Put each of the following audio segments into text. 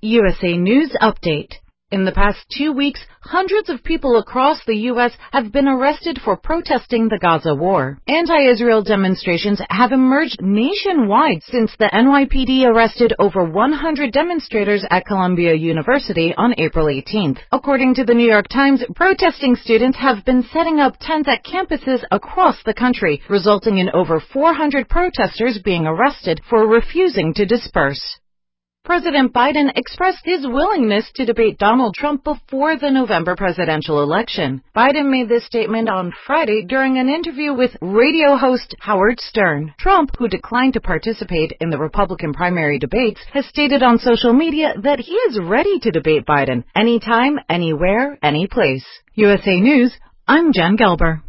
USA News Update. In the past 2 weeks, hundreds of people across the U.S. have been arrested for protesting the Gaza war. Anti-Israel demonstrations have emerged nationwide since the NYPD arrested over 100 demonstrators at Columbia University on April 18th. According to the New York Times, protesting students have been setting up tents at campuses across the country, resulting in over 400 protesters being arrested for refusing to disperse. President Biden expressed his willingness to debate Donald Trump before the November presidential election. Biden made this statement on Friday during an interview with radio host Howard Stern. Trump, who declined to participate in the Republican primary debates, has stated on social media that he is ready to debate Biden anytime, anywhere, anyplace. USA News, I'm Jen Gelber.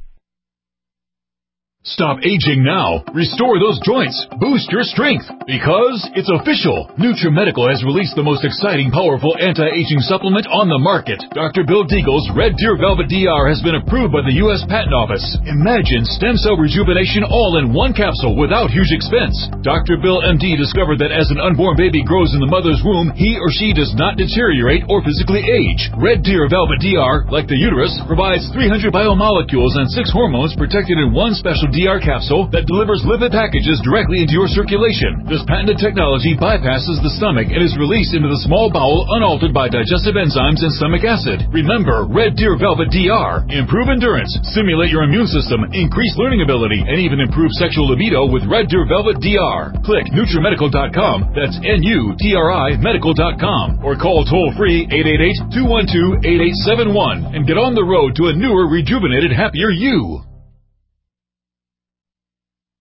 Stop aging now. Restore those joints. Boost your strength. Because it's official. NutriMedical has released the most exciting, powerful anti-aging supplement on the market. Dr. Bill Deagle's Red Deer Velvet DR has been approved by the U.S. Patent Office. Imagine stem cell rejuvenation all in one capsule without huge expense. Dr. Bill MD discovered that as an unborn baby grows in the mother's womb, he or she does not deteriorate or physically age. Red Deer Velvet DR, like the uterus, provides 300 biomolecules and 6 hormones protected in one special DR capsule that delivers lipid packages directly into your circulation. This patented technology bypasses the stomach and is released into the small bowel unaltered by digestive enzymes and stomach acid. Remember, Red Deer Velvet DR. Improve endurance, stimulate your immune system, increase learning ability, and even improve sexual libido with Red Deer Velvet DR. Click NutriMedical.com, that's NUTRI Medical.com, or call toll-free 888-212-8871 and get on the road to a newer, rejuvenated, happier you.